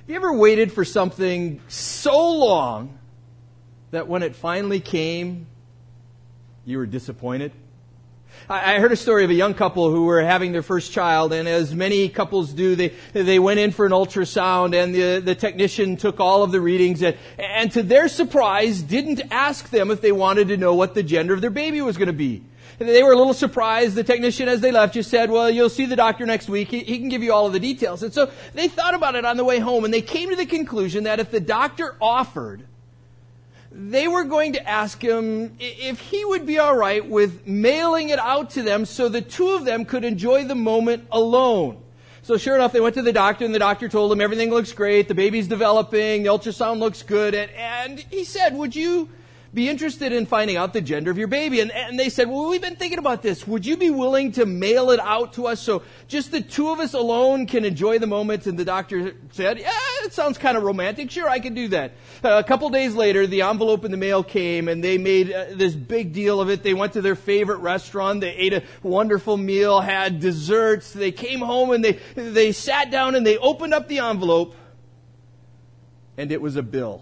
you ever waited for something so long that when it finally came, you were disappointed? I heard a story of a young couple who were having their first child, and as many couples do, they went in for an ultrasound, and the technician took all of the readings, and to their surprise, didn't ask them if they wanted to know what the gender of their baby was going to be. And they were a little surprised. The technician, as they left, just said, well, you'll see the doctor next week. He can give you all of the details. And so they thought about it on the way home, and they came to the conclusion that if the doctor offered, they were going to ask him if he would be all right with mailing it out to them so the two of them could enjoy the moment alone. So sure enough, they went to the doctor, and the doctor told them everything looks great, the baby's developing, the ultrasound looks good, and he said, would you be interested in finding out the gender of your baby? And they said, well, we've been thinking about this. Would you be willing to mail it out to us so just the two of us alone can enjoy the moment? And the doctor said, yeah, it sounds kind of romantic. Sure, I can do that. A couple days later, the envelope in the mail came, and they made this big deal of it. They went to their favorite restaurant. They ate a wonderful meal, had desserts. They came home, and they sat down, and they opened up the envelope, and it was a bill.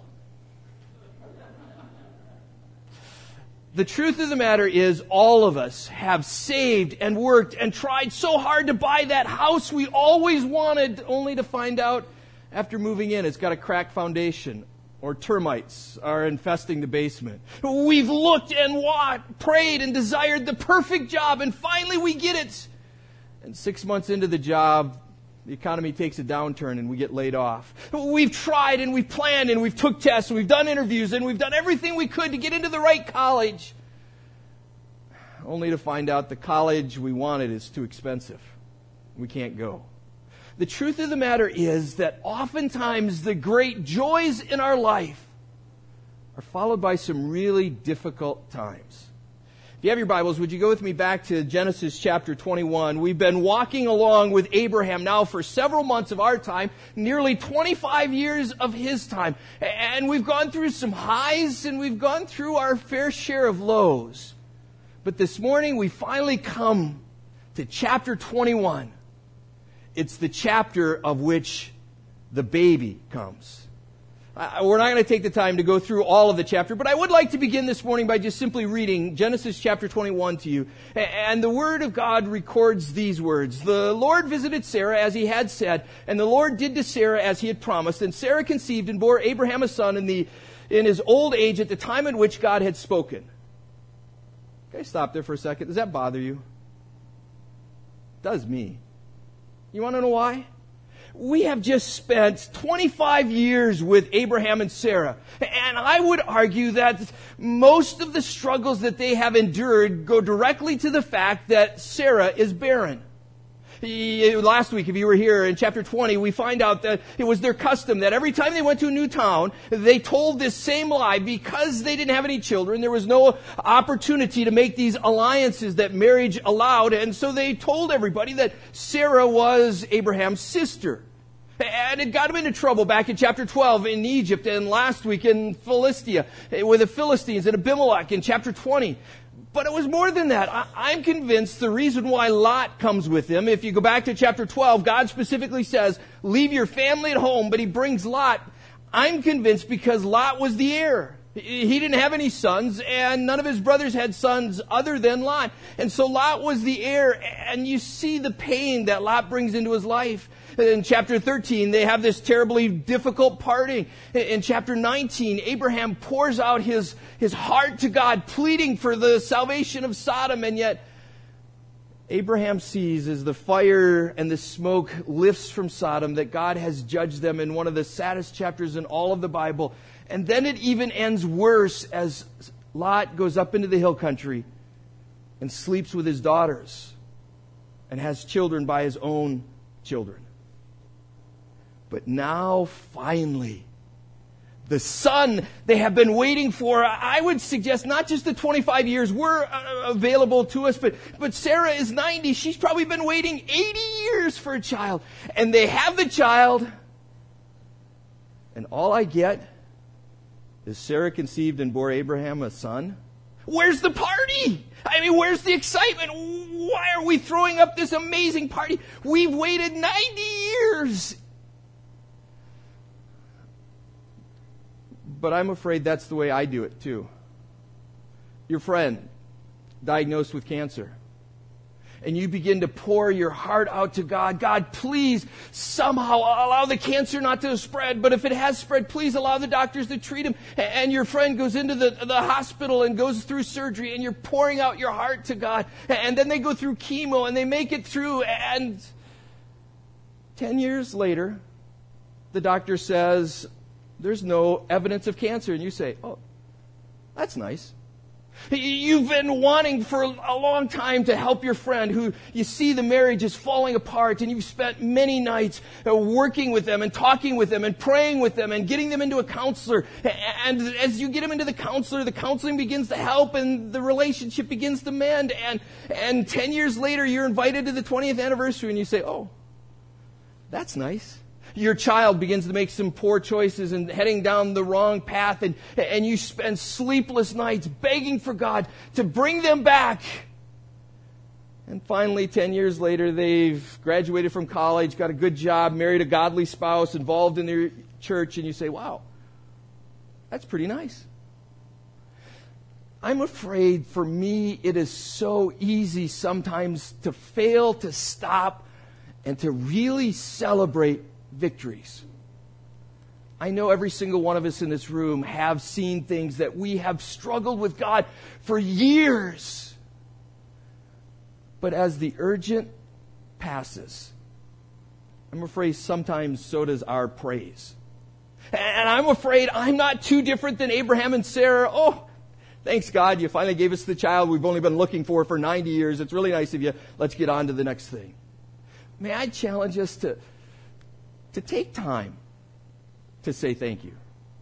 The truth of the matter is all of us have saved and worked and tried so hard to buy that house we always wanted, only to find out after moving in it's got a cracked foundation or termites are infesting the basement. We've looked and prayed and desired the perfect job, and finally we get it. And 6 months into the job, the economy takes a downturn and we get laid off. We've tried and we've planned and we've took tests and we've done interviews and we've done everything we could to get into the right college, only to find out the college we wanted is too expensive. We can't go. The truth of the matter is that oftentimes the great joys in our life are followed by some really difficult times. If you have your Bibles, would you go with me back to Genesis chapter 21? We've been walking along with Abraham now for several months of our time, nearly 25 years of his time. And we've gone through some highs and we've gone through our fair share of lows. But this morning we finally come to chapter 21. It's the chapter of which the baby comes. We're not going to take the time to go through all of the chapter, but I would like to begin this morning by just simply reading Genesis chapter 21 to you. And the Word of God records these words. The Lord visited Sarah as he had said, and the Lord did to Sarah as he had promised. And Sarah conceived and bore Abraham a son in his old age at the time in which God had spoken. Okay, stop there for a second. Does that bother you? It does me. You want to know why? We have just spent 25 years with Abraham and Sarah. And I would argue that most of the struggles that they have endured go directly to the fact that Sarah is barren. Last week, if you were here in chapter 20, we find out that it was their custom that every time they went to a new town, they told this same lie. Because they didn't have any children, there was no opportunity to make these alliances that marriage allowed. And so they told everybody that Sarah was Abraham's sister. And it got them into trouble back in chapter 12 in Egypt, and last week in Philistia with the Philistines and Abimelech in chapter 20. But it was more than that. I'm convinced the reason why Lot comes with him, if you go back to chapter 12, God specifically says, leave your family at home, but he brings Lot. I'm convinced because Lot was the heir. He didn't have any sons, and none of his brothers had sons other than Lot. And so Lot was the heir, and you see the pain that Lot brings into his life. In chapter 13, they have this terribly difficult parting. In chapter 19, Abraham pours out his heart to God, pleading for the salvation of Sodom, and yet Abraham sees as the fire and the smoke lifts from Sodom that God has judged them in one of the saddest chapters in all of the Bible. And then it even ends worse as Lot goes up into the hill country and sleeps with his daughters and has children by his own children. But now, finally, the son they have been waiting for, I would suggest not just the 25 years were available to us, but Sarah is 90. She's probably been waiting 80 years for a child. And they have the child, and all I get is Sarah conceived and bore Abraham a son. Where's the party? I mean, where's the excitement? Why are we throwing up this amazing party? We've waited 90 years. But I'm afraid that's the way I do it too. Your friend diagnosed with cancer. And you begin to pour your heart out to God. God, please somehow allow the cancer not to spread. But if it has spread, please allow the doctors to treat him. And your friend goes into the hospital and goes through surgery. And you're pouring out your heart to God. And then they go through chemo and they make it through. And 10 years later, the doctor says, there's no evidence of cancer. And you say, oh, that's nice. You've been wanting for a long time to help your friend who you see the marriage is falling apart, and you've spent many nights working with them and talking with them and praying with them and getting them into a counselor. And as you get them into the counselor, the counseling begins to help and the relationship begins to mend. And 10 years later, you're invited to the 20th anniversary and you say, oh, that's nice. Your child begins to make some poor choices and heading down the wrong path, and you spend sleepless nights begging for God to bring them back. And finally, 10 years later, they've graduated from college, got a good job, married a godly spouse, involved in their church, and you say, wow, that's pretty nice. I'm afraid for me it is so easy sometimes to fail to stop and to really celebrate victories. I know every single one of us in this room have seen things that we have struggled with God for years. But as the urgent passes, I'm afraid sometimes so does our praise. And I'm afraid I'm not too different than Abraham and Sarah. Oh, thanks God, you finally gave us the child we've only been looking for 90 years. It's really nice of you. Let's get on to the next thing. May I challenge us to take time to say thank you.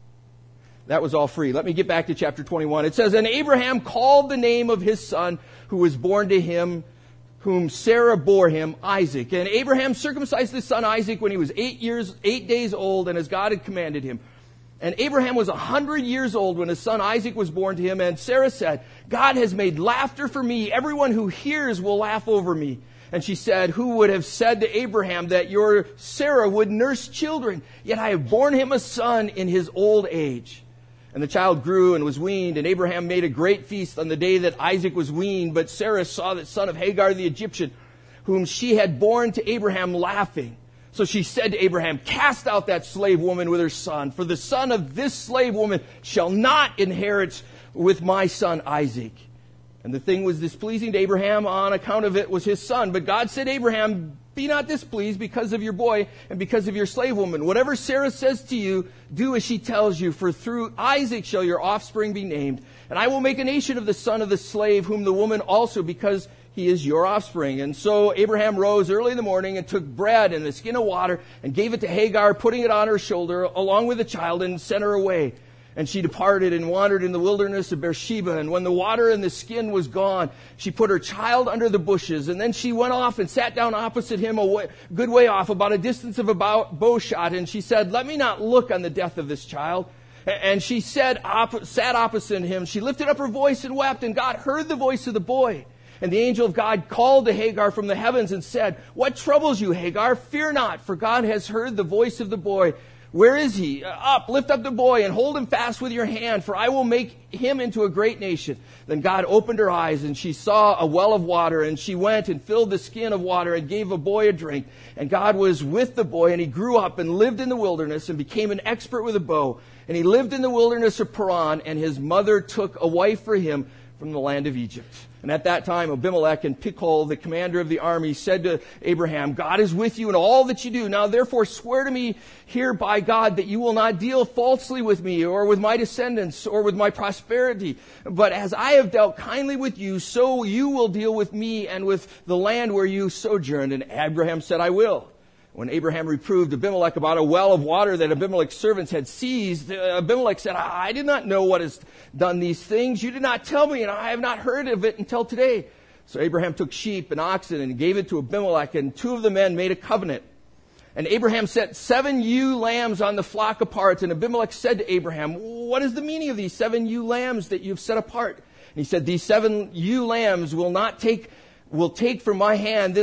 That was all free. Let me get back to chapter 21. It says, and Abraham called the name of his son who was born to him, whom Sarah bore him, Isaac. And Abraham circumcised his son Isaac when he was 8 days old, and as God had commanded him. And Abraham was 100 years old when his son Isaac was born to him. And Sarah said, God has made laughter for me. Everyone who hears will laugh over me. And she said, who would have said to Abraham that your Sarah would nurse children? Yet I have borne him a son in his old age. And the child grew and was weaned, and Abraham made a great feast on the day that Isaac was weaned. But Sarah saw the son of Hagar the Egyptian, whom she had borne to Abraham, laughing. So she said to Abraham, cast out that slave woman with her son, for the son of this slave woman shall not inherit with my son Isaac. And the thing was displeasing to Abraham on account of it was his son. But God said to Abraham, be not displeased because of your boy and because of your slave woman. Whatever Sarah says to you, do as she tells you, for through Isaac shall your offspring be named. And I will make a nation of the son of the slave, whom the woman also, because he is your offspring. And so Abraham rose early in the morning and took bread and the skin of water and gave it to Hagar, putting it on her shoulder along with the child, and sent her away. And she departed and wandered in the wilderness of Beersheba. And when the water and the skin was gone, she put her child under the bushes. And then she went off and sat down opposite him a good way off, about a distance of about bow shot. And she said, let me not look on the death of this child. And she sat opposite him. She lifted up her voice and wept. And God heard the voice of the boy. And the angel of God called to Hagar from the heavens and said, what troubles you, Hagar? Fear not, for God has heard the voice of the boy. Where is he? Up, lift up the boy and hold him fast with your hand, for I will make him into a great nation. Then God opened her eyes, and she saw a well of water, and she went and filled the skin of water and gave a boy a drink. And God was with the boy, and he grew up and lived in the wilderness and became an expert with a bow. And he lived in the wilderness of Paran, and his mother took a wife for him from the land of Egypt. And at that time, Abimelech and Pichol, the commander of the army, said to Abraham, God is with you in all that you do. Now therefore swear to me here by God that you will not deal falsely with me or with my descendants or with my prosperity. But as I have dealt kindly with you, so you will deal with me and with the land where you sojourned. And Abraham said, I will. When Abraham reproved Abimelech about a well of water that Abimelech's servants had seized, Abimelech said, I did not know what has done these things. You did not tell me, and I have not heard of it until today. So Abraham took sheep and oxen and gave it to Abimelech, and two of the men made a covenant. And Abraham set 7 ewe lambs on the flock apart. And Abimelech said to Abraham, what is the meaning of these 7 ewe lambs that you've set apart? And he said, these 7 ewe lambs will take from my hand this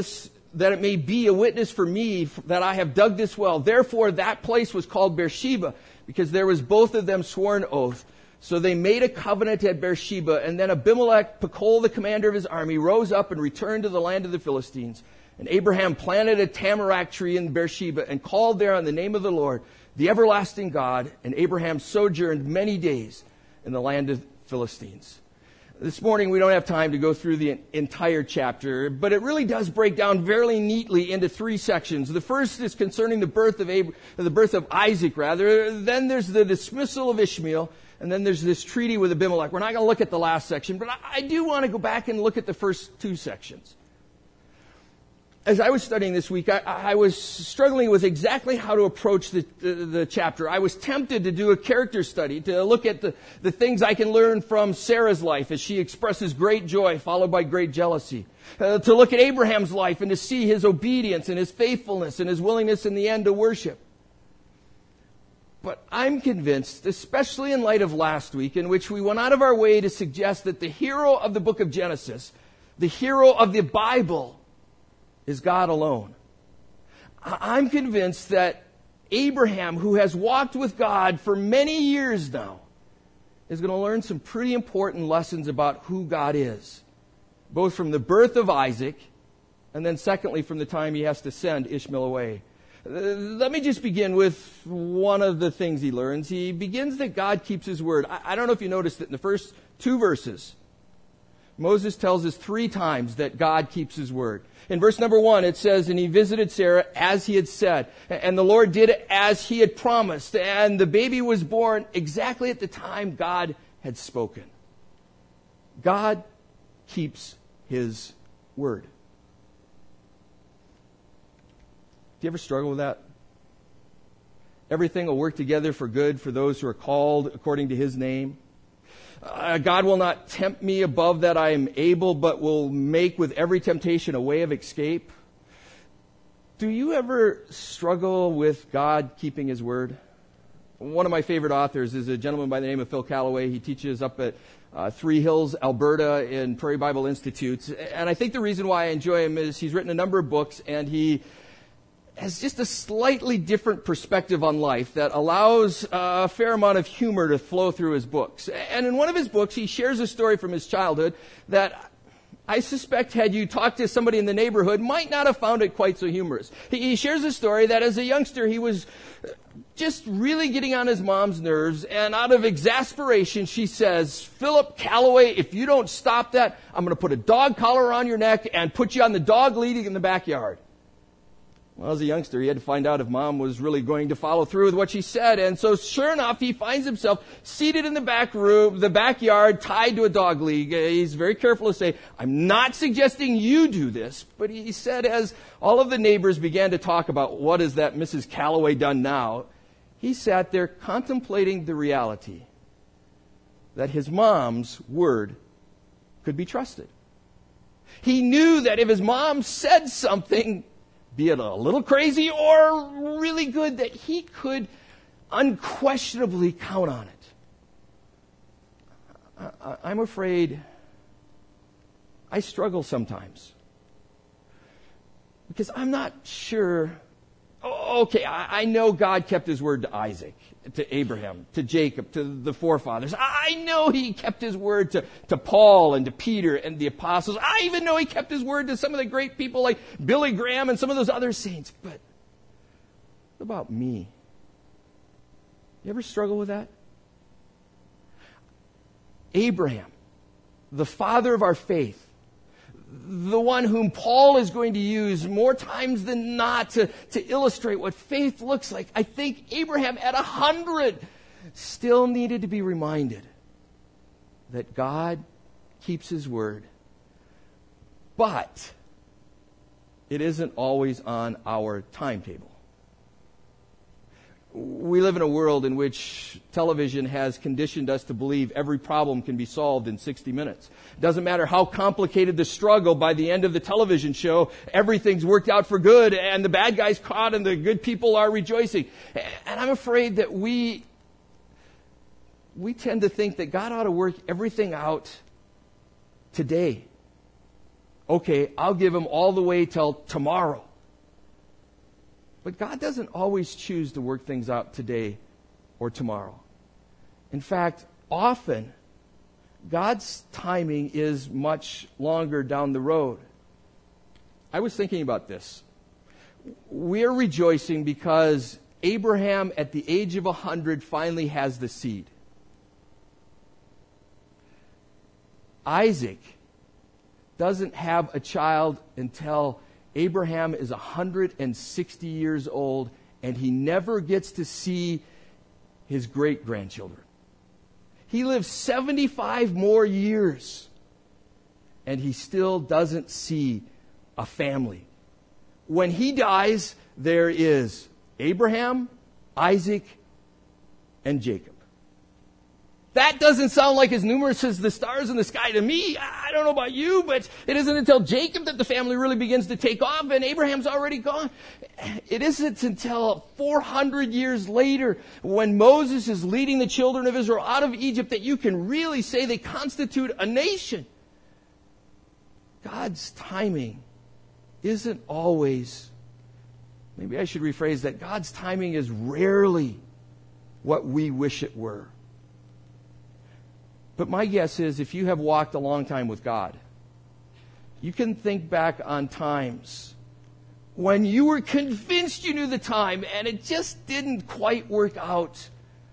that it may be a witness for me that I have dug this well. Therefore, that place was called Beersheba, because there was both of them sworn oath. So they made a covenant at Beersheba, and then Abimelech, Pekol, the commander of his army, rose up and returned to the land of the Philistines. And Abraham planted a tamarack tree in Beersheba and called there on the name of the Lord, the everlasting God. And Abraham sojourned many days in the land of the Philistines. This morning we don't have time to go through the entire chapter, but it really does break down very neatly into three sections. The first is concerning the birth of Isaac, rather. Then there's the dismissal of Ishmael, and then there's this treaty with Abimelech. We're not going to look at the last section, but I do want to go back and look at the first two sections. As I was studying this week, I was struggling with exactly how to approach the chapter. I was tempted to do a character study, to look at the things I can learn from Sarah's life as she expresses great joy followed by great jealousy. To look at Abraham's life and to see his obedience and his faithfulness and his willingness in the end to worship. But I'm convinced, especially in light of last week, in which we went out of our way to suggest that the hero of the book of Genesis, the hero of the Bible, is God alone. I'm convinced that Abraham, who has walked with God for many years now, is going to learn some pretty important lessons about who God is, both from the birth of Isaac and then secondly from the time he has to send Ishmael away. Let me just begin with one of the things he learns. He begins that God keeps his word. I don't know if you noticed that in the first two verses, Moses tells us 3 times that God keeps his word. In verse number 1, it says, and he visited Sarah as he had said. And the Lord did as he had promised. And the baby was born exactly at the time God had spoken. God keeps his word. Do you ever struggle with that? Everything will work together for good for those who are called according to his name. God will not tempt me above that I am able, but will make with every temptation a way of escape. Do you ever struggle with God keeping his word? One of my favorite authors is a gentleman by the name of Phil Callaway. He teaches up at Three Hills, Alberta in Prairie Bible Institute. And I think the reason why I enjoy him is he's written a number of books, and he has just a slightly different perspective on life that allows a fair amount of humor to flow through his books. And in one of his books, he shares a story from his childhood that I suspect had you talked to somebody in the neighborhood might not have found it quite so humorous. He shares a story that as a youngster, he was just really getting on his mom's nerves, and out of exasperation, she says, Philip Callaway, if you don't stop that, I'm going to put a dog collar on your neck and put you on the dog leading in the backyard. Well, as a youngster, he had to find out if Mom was really going to follow through with what she said. And so, sure enough, he finds himself seated in the back room, the backyard, tied to a dog lead. He's very careful to say, I'm not suggesting you do this. But he said, as all of the neighbors began to talk about what is that Mrs. Callaway done now, he sat there contemplating the reality that his mom's word could be trusted. He knew that if his mom said something, be it a little crazy or really good, that he could unquestionably count on it. I'm afraid I struggle sometimes because I'm not sure. Okay, I know God kept his word to Isaac, to Abraham, to Jacob, to the forefathers. I know he kept his word to Paul and to Peter and the apostles. I even know he kept his word to some of the great people like Billy Graham and some of those other saints. But what about me? You ever struggle with that? Abraham, the father of our faith, the one whom Paul is going to use more times than not to illustrate what faith looks like. I think Abraham at 100 still needed to be reminded that God keeps his word. But it isn't always on our timetable. We live in a world in which television has conditioned us to believe every problem can be solved in 60 minutes. It doesn't matter how complicated the struggle, by the end of the television show, everything's worked out for good and the bad guy's caught and the good people are rejoicing. And I'm afraid that we tend to think that God ought to work everything out today okay, I'll give him all the way till tomorrow. But God doesn't always choose to work things out today or tomorrow. In fact, often, God's timing is much longer down the road. I was thinking about this. We're rejoicing because Abraham, at the age of 100, finally has the seed. Isaac doesn't have a child until Abraham is 160 years old, and he never gets to see his great-grandchildren. He lives 75 more years, and he still doesn't see a family. When he dies, there is Abraham, Isaac, and Jacob. That doesn't sound like as numerous as the stars in the sky to me. I don't know about you, but it isn't until Jacob that the family really begins to take off, and Abraham's already gone. It isn't until 400 years later, when Moses is leading the children of Israel out of Egypt, that you can really say they constitute a nation. God's timing isn't always, maybe I should rephrase that, God's timing is rarely what we wish it were. But my guess is, if you have walked a long time with God, you can think back on times when you were convinced you knew the time and it just didn't quite work out.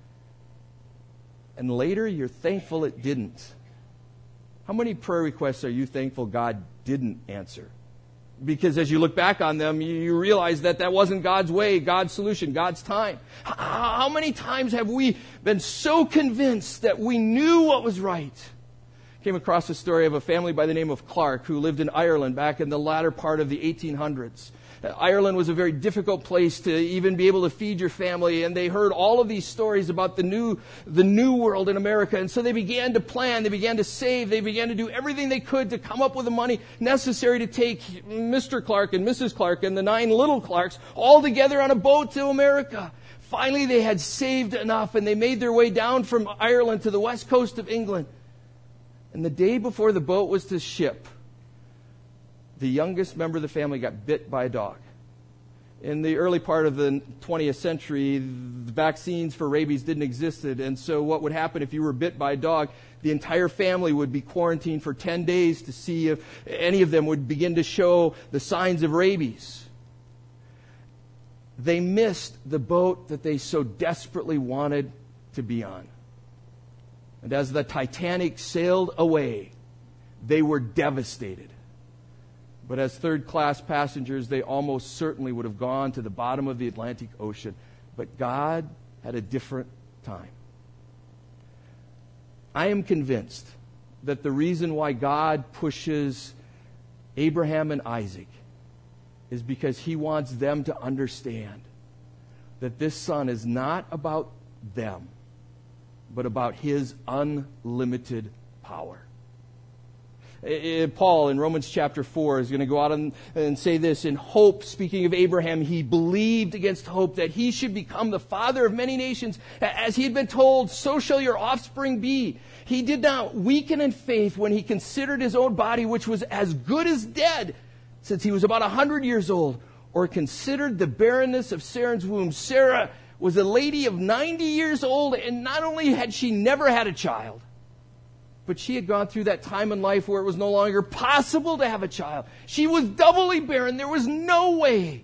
And later you're thankful it didn't. How many prayer requests are you thankful God didn't answer? Because as you look back on them, you realize that that wasn't God's way, God's solution, God's time. How many times have we been so convinced that we knew what was right? Came across a story of a family by the name of Clark who lived in Ireland back in the latter part of the 1800s. Ireland was a very difficult place to even be able to feed your family, and they heard all of these stories about the new world in America, and so they began to plan, they began to save, they began to do everything they could to come up with the money necessary to take Mr. Clark and Mrs. Clark and the 9 little Clarks all together on a boat to America. Finally, they had saved enough, and they made their way down from Ireland to the west coast of England. And the day before the boat was to ship, the youngest member of the family got bit by a dog. In the early part of the 20th century, the vaccines for rabies didn't exist, and so what would happen if you were bit by a dog, the entire family would be quarantined for 10 days to see if any of them would begin to show the signs of rabies. They missed the boat that they so desperately wanted to be on. And as the Titanic sailed away, they were devastated. But as third-class passengers, they almost certainly would have gone to the bottom of the Atlantic Ocean. But God had a different time. I am convinced that the reason why God pushes Abraham and Isaac is because He wants them to understand that this son is not about them, but about His unlimited power. Paul in Romans chapter 4 is going to go out and say this. In hope, speaking of Abraham, he believed against hope that he should become the father of many nations. As he had been told, so shall your offspring be. He did not weaken in faith when he considered his own body, which was as good as dead, since he was about 100 years old, or considered the barrenness of Sarah's womb. Sarah was a lady of 90 years old, and not only had she never had a child, but she had gone through that time in life where it was no longer possible to have a child. She was doubly barren. There was no way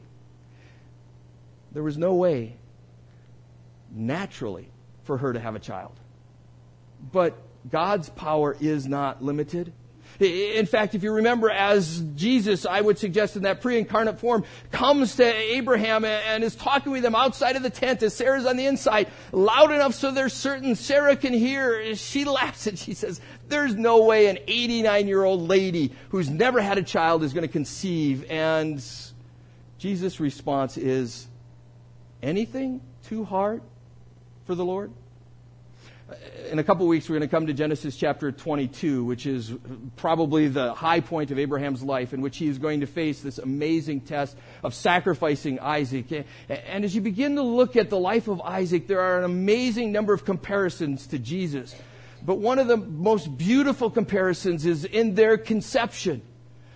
naturally for her to have a child. But God's power is not limited. In fact, if you remember, as Jesus, I would suggest in that pre-incarnate form, comes to Abraham and is talking with him outside of the tent as Sarah's on the inside, loud enough so they're certain Sarah can hear, she laughs and she says, there's no way an 89-year-old lady who's never had a child is going to conceive. And Jesus' response is, anything too hard for the Lord? In a couple weeks, we're going to come to Genesis chapter 22, which is probably the high point of Abraham's life, in which he is going to face this amazing test of sacrificing Isaac. And as you begin to look at the life of Isaac, there are an amazing number of comparisons to Jesus. But one of the most beautiful comparisons is in their conception.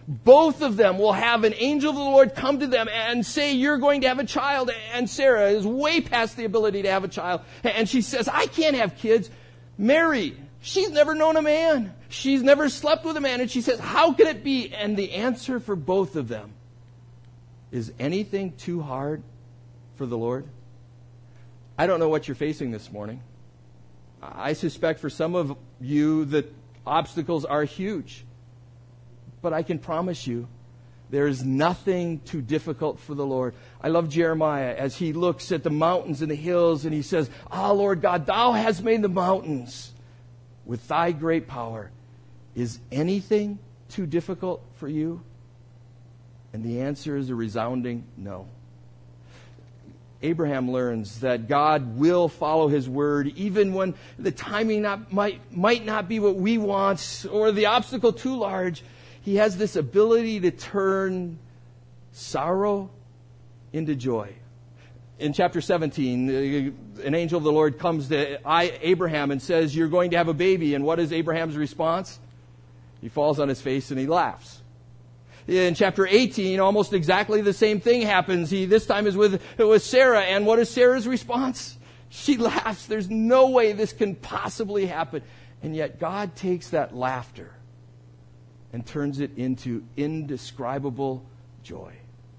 both of them will have an angel of the Lord come to them and say, you're going to have a child. And Sarah is way past the ability to have a child. And she says, I can't have kids. Mary, she's never known a man. She's never slept with a man. And she says, how can it be? And the answer for both of them is, anything too hard for the Lord? I don't know what you're facing this morning. I suspect for some of you that obstacles are huge. But I can promise you, there is nothing too difficult for the Lord. I love Jeremiah as he looks at the mountains and the hills and he says, Lord God, thou hast made the mountains with thy great power. Is anything too difficult for you? And the answer is a resounding no. Abraham learns that God will follow his word even when the timing might not be what we want or the obstacle too large. He has this ability to turn sorrow into joy. In chapter 17, an angel of the Lord comes to Abraham and says, you're going to have a baby. And what is Abraham's response? He falls on his face and he laughs. In chapter 18, almost exactly the same thing happens. He this time is with Sarah. And what is Sarah's response? She laughs. There's no way this can possibly happen. And yet God takes that laughter and turns it into indescribable joy.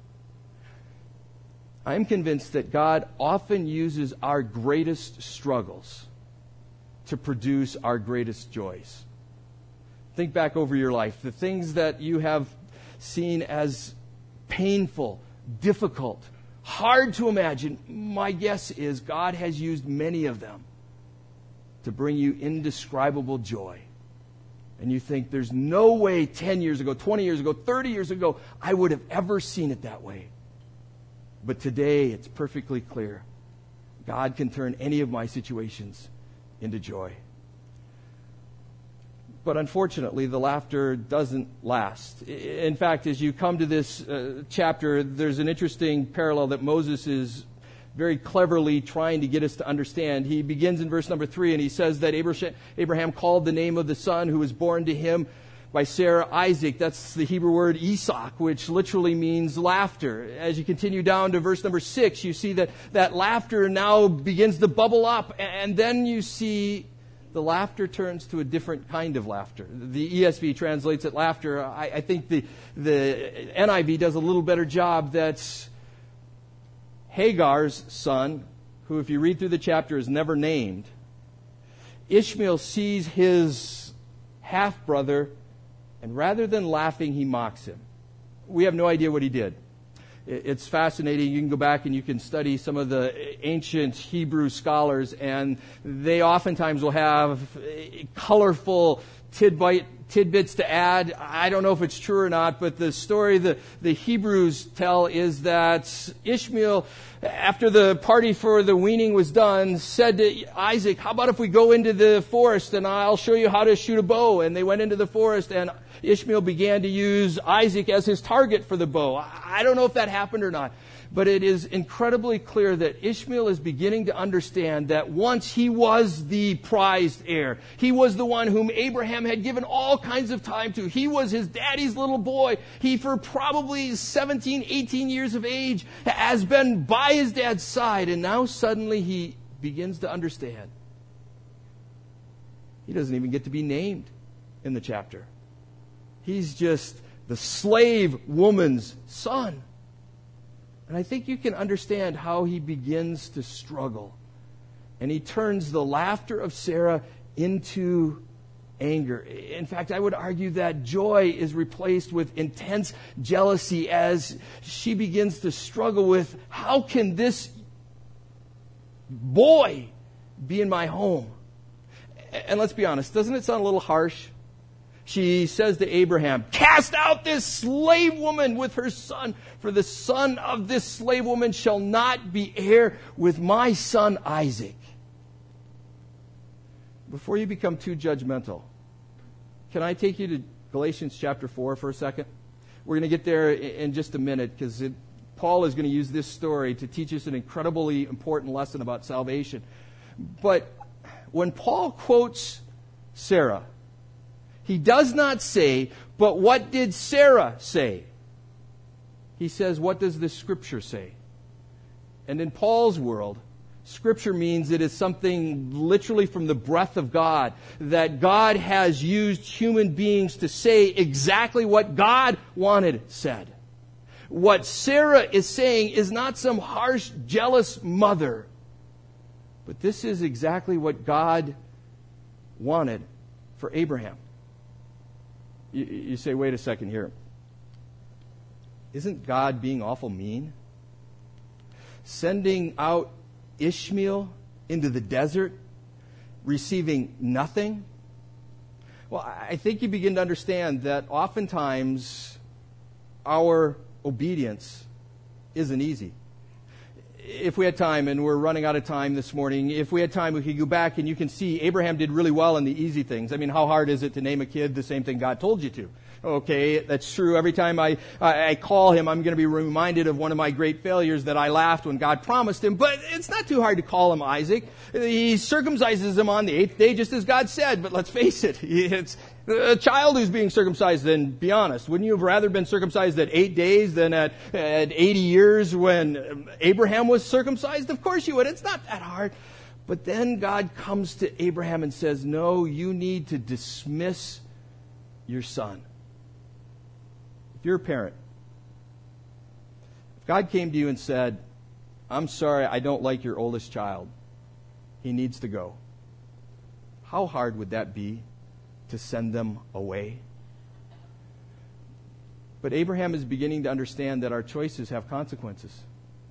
I'm convinced that God often uses our greatest struggles to produce our greatest joys. Think back over your life. The things that you have seen as painful, difficult, hard to imagine, my guess is God has used many of them to bring you indescribable joy. And you think, there's no way 10 years ago, 20 years ago, 30 years ago, I would have ever seen it that way. But today, it's perfectly clear. God can turn any of my situations into joy. But unfortunately, the laughter doesn't last. In fact, as you come to this chapter, there's an interesting parallel that Moses is very cleverly trying to get us to understand. He begins in verse number 3, and he says that Abraham called the name of the son who was born to him by Sarah Isaac. That's the Hebrew word Isaac, which literally means laughter. As you continue down to verse number 6, you see that laughter now begins to bubble up, and then you see the laughter turns to a different kind of laughter. The ESV translates it laughter. I think the NIV does a little better job. That's Hagar's son, who, if you read through the chapter, is never named. Ishmael sees his half-brother, and rather than laughing, he mocks him. We have no idea what he did. It's fascinating. You can go back and you can study some of the ancient Hebrew scholars, and they oftentimes will have colorful tidbits to add. I don't know if it's true or not, but the story the Hebrews tell is that Ishmael, after the party for the weaning was done, said to Isaac, how about if we go into the forest and I'll show you how to shoot a bow? And they went into the forest, and Ishmael began to use Isaac as his target for the bow. I don't know if that happened or not, but it is incredibly clear that Ishmael is beginning to understand that once he was the prized heir. He was the one whom Abraham had given all kinds of time to. He was his daddy's little boy. He, for probably 17, 18 years of age, has been by his dad's side, and now suddenly he begins to understand. He doesn't even get to be named in the chapter. He's just the slave woman's son. And I think you can understand how he begins to struggle. And he turns the laughter of Sarah into anger. In fact, I would argue that joy is replaced with intense jealousy as she begins to struggle with, how can this boy be in my home? And let's be honest, doesn't it sound a little harsh? She says to Abraham, cast out this slave woman with her son, for the son of this slave woman shall not be heir with my son Isaac. Before you become too judgmental, can I take you to Galatians chapter 4 for a second? We're going to get there in just a minute, because Paul is going to use this story to teach us an incredibly important lesson about salvation. But when Paul quotes Sarah, He does not say, but what did Sarah say? He says, what does the Scripture say? And in Paul's world, Scripture means it is something literally from the breath of God, that God has used human beings to say exactly what God wanted said. What Sarah is saying is not some harsh, jealous mother, but this is exactly what God wanted for Abraham. You say, wait a second here. Isn't God being awful mean? Sending out Ishmael into the desert, receiving nothing? Well, I think you begin to understand that oftentimes our obedience isn't easy. If we had time, and we're running out of time this morning, if we had time, we could go back and you can see Abraham did really well in the easy things. I mean, how hard is it to name a kid the same thing God told you to? Okay, that's true. Every time I call him, I'm going to be reminded of one of my great failures that I laughed when God promised him. But it's not too hard to call him Isaac. He circumcises him on the 8th day, just as God said. But let's face it, it's a child who's being circumcised. Then be honest, wouldn't you have rather been circumcised at 8 days than at 80 years when Abraham was circumcised? Of course you would. It's not that hard. But then God comes to Abraham and says, no, you need to dismiss your son. If you're a parent, if God came to you and said, I'm sorry, I don't like your oldest child. He needs to go. How hard would that be to send them away? But Abraham is beginning to understand that our choices have consequences.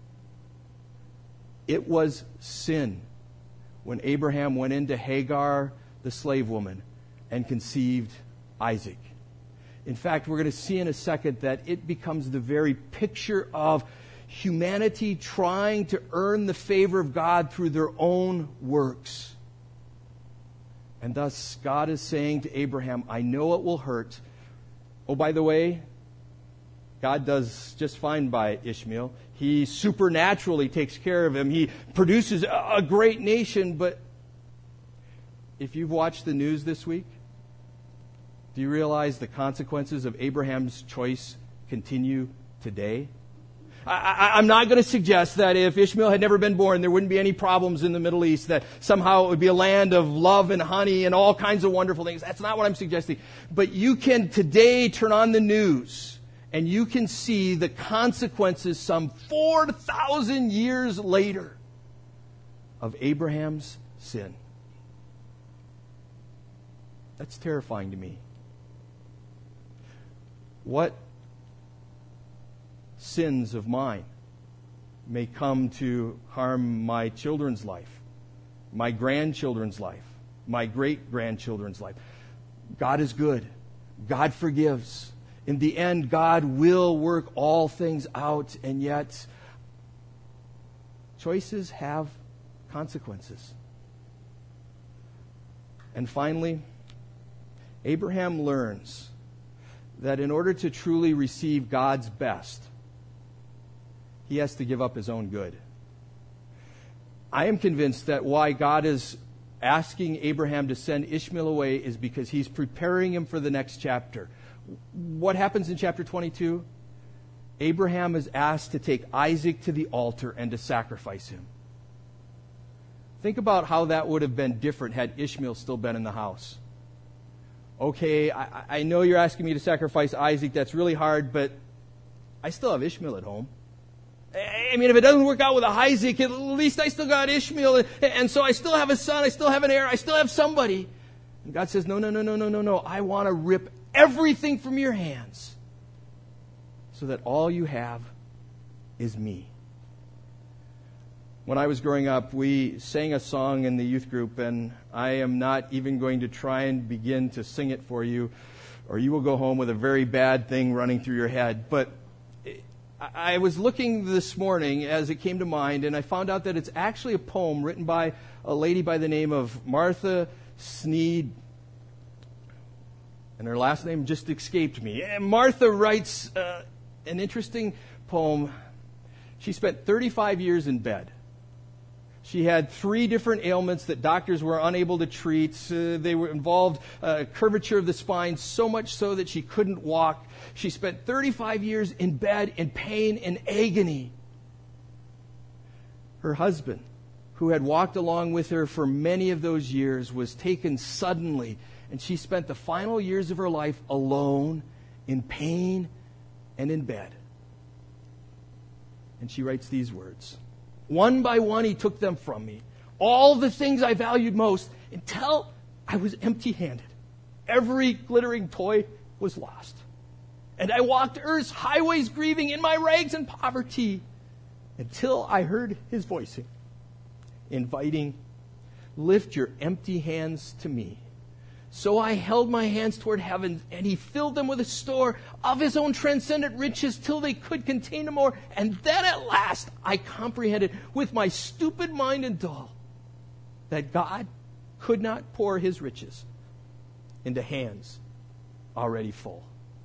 It was sin when Abraham went into Hagar, the slave woman, and conceived Isaac. In fact, we're going to see in a second that it becomes the very picture of humanity trying to earn the favor of God through their own works. And thus, God is saying to Abraham, I know it will hurt. Oh, by the way, God does just fine by Ishmael. He supernaturally takes care of him. He produces a great nation. But if you've watched the news this week, do you realize the consequences of Abraham's choice continue today? I'm not going to suggest that if Ishmael had never been born, there wouldn't be any problems in the Middle East, that somehow it would be a land of love and honey and all kinds of wonderful things. That's not what I'm suggesting. But you can today turn on the news and you can see the consequences some 4,000 years later of Abraham's sin. That's terrifying to me. What sins of mine may come to harm my children's life, my grandchildren's life, my great-grandchildren's life? God is good. God forgives. In the end, God will work all things out, and yet choices have consequences. And finally, Abraham learns that in order to truly receive God's best, he has to give up his own good. I am convinced that why God is asking Abraham to send Ishmael away is because he's preparing him for the next chapter. What happens in chapter 22? Abraham is asked to take Isaac to the altar and to sacrifice him. Think about how that would have been different had Ishmael still been in the house. Okay, I know you're asking me to sacrifice Isaac. That's really hard, but I still have Ishmael at home. I mean, if it doesn't work out with Isaac, at least I still got Ishmael. And so I still have a son. I still have an heir. I still have somebody. And God says, no. I want to rip everything from your hands so that all you have is me. When I was growing up, we sang a song in the youth group, and I am not even going to try and begin to sing it for you, or you will go home with a very bad thing running through your head. But I was looking this morning as it came to mind, and I found out that it's actually a poem written by a lady by the name of Martha Sneed, and her last name just escaped me. And Martha writes an interesting poem. She spent 35 years in bed. She had 3 different ailments that doctors were unable to treat. They were involved curvature of the spine, so much so that she couldn't walk. She spent 35 years in bed in pain and agony. Her husband, who had walked along with her for many of those years, was taken suddenly, and she spent the final years of her life alone, in pain, and in bed. And she writes these words: "One by one he took them from me, all the things I valued most, until I was empty-handed. Every glittering toy was lost. And I walked earth's highways grieving in my rags and poverty, until I heard his voice inviting, 'Lift your empty hands to me.' So I held my hands toward heaven, and he filled them with a store of his own transcendent riches till they could contain no more. And then at last I comprehended with my stupid mind and dull that God could not pour his riches into hands already full."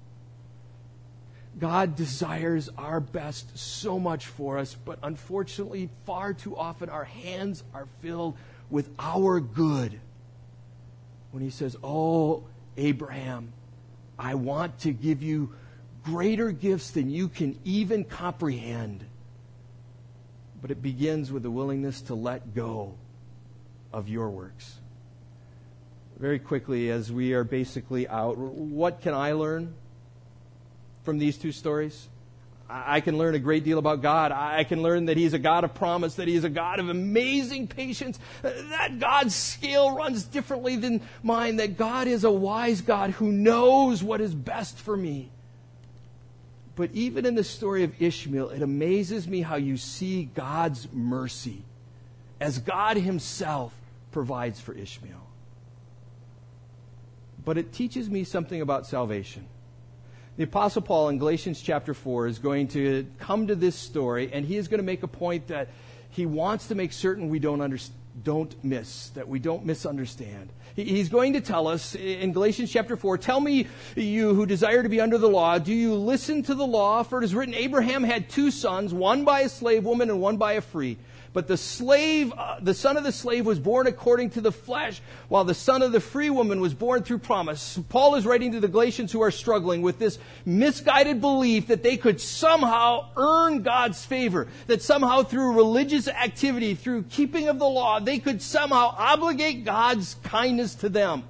God desires our best so much for us, but unfortunately, far too often our hands are filled with our good. When he says, "Oh, Abraham, I want to give you greater gifts than you can even comprehend." But it begins with the willingness to let go of your works. Very quickly, as we are basically out, what can I learn from these 2 stories? I can learn a great deal about God. I can learn that he's a God of promise, that he's a God of amazing patience, that God's scale runs differently than mine, that God is a wise God who knows what is best for me. But even in the story of Ishmael, it amazes me how you see God's mercy as God himself provides for Ishmael. But it teaches me something about salvation. The Apostle Paul in Galatians chapter 4 is going to come to this story, and he is going to make a point that he wants to make certain we don't miss, that we don't misunderstand. He's going to tell us in Galatians chapter 4, "Tell me, you who desire to be under the law, do you listen to the law? For it is written, Abraham had 2 sons, one by a slave woman and one by a free. But the son of the slave was born according to the flesh, while the son of the free woman was born through promise." Paul is writing to the Galatians who are struggling with this misguided belief that they could somehow earn God's favor, that somehow through religious activity, through keeping of the law, they could somehow obligate God's kindness to them.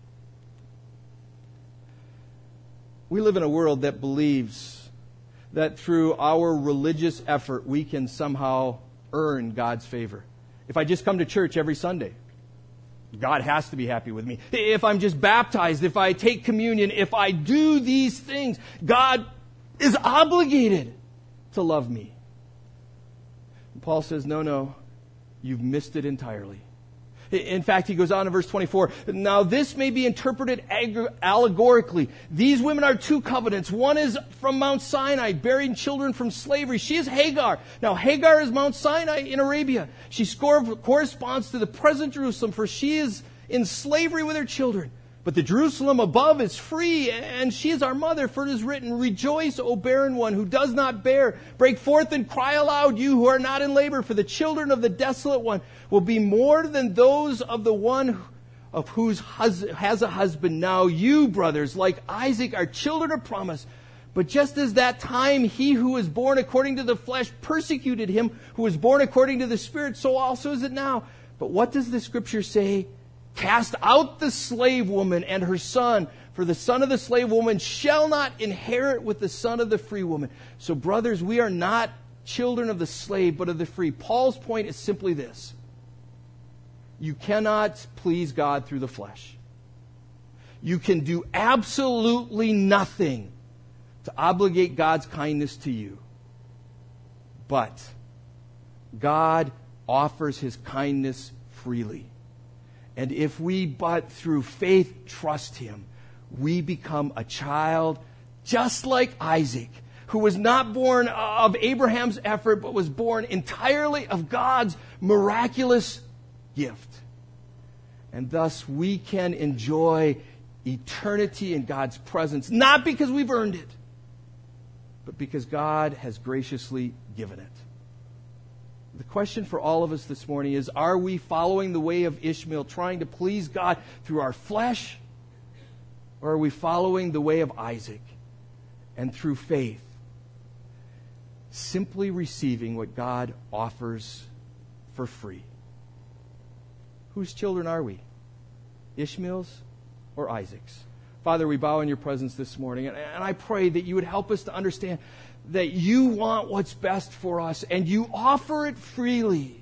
We live in a world that believes that through our religious effort we can somehow earn God's favor. If I just come to church every Sunday, God has to be happy with me. If I'm just baptized, if I take communion, if I do these things, God is obligated to love me. And Paul says, no, you've missed it entirely. In fact, he goes on in verse 24, "Now this may be interpreted allegorically. These women are 2 covenants. One is from Mount Sinai, bearing children from slavery. She is Hagar. Now Hagar is Mount Sinai in Arabia. She corresponds to the present Jerusalem, for she is in slavery with her children. But the Jerusalem above is free, and she is our mother, for it is written, 'Rejoice, O barren one who does not bear. Break forth and cry aloud, you who are not in labor, for the children of the desolate one will be more than those of the one of whose has a husband.' Now you, brothers, like Isaac, are children of promise. But just as that time he who was born according to the flesh persecuted him who was born according to the Spirit, so also is it now. But what does the Scripture say? 'Cast out the slave woman and her son, for the son of the slave woman shall not inherit with the son of the free woman.' So, brothers, we are not children of the slave, but of the free." Paul's point is simply this: you cannot please God through the flesh. You can do absolutely nothing to obligate God's kindness to you. But God offers his kindness freely. And if we but through faith trust him, we become a child just like Isaac, who was not born of Abraham's effort, but was born entirely of God's miraculous gift. And thus we can enjoy eternity in God's presence, not because we've earned it, but because God has graciously given it. The question for all of us this morning is, are we following the way of Ishmael, trying to please God through our flesh? Or are we following the way of Isaac and through faith, simply receiving what God offers for free? Whose children are we? Ishmael's or Isaac's? Father, we bow in your presence this morning, and I pray that you would help us to understand that you want what's best for us, and you offer it freely.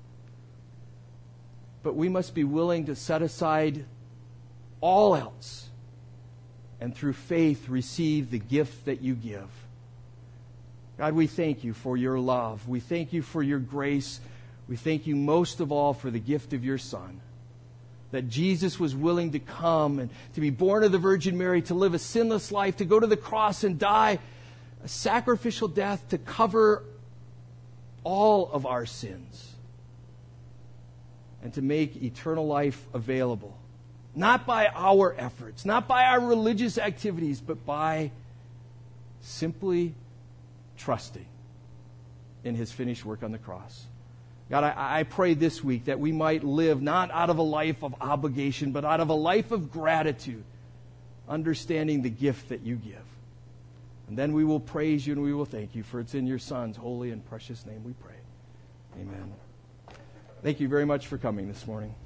But we must be willing to set aside all else, and through faith receive the gift that you give. God, we thank you for your love. We thank you for your grace. We thank you most of all for the gift of your Son. That Jesus was willing to come and to be born of the Virgin Mary, to live a sinless life, to go to the cross and die a sacrificial death to cover all of our sins and to make eternal life available. Not by our efforts, not by our religious activities, but by simply trusting in his finished work on the cross. God, I pray this week that we might live not out of a life of obligation, but out of a life of gratitude, understanding the gift that you give. And then we will praise you and we will thank you, for it's in your Son's holy and precious name we pray. Amen. Thank you very much for coming this morning.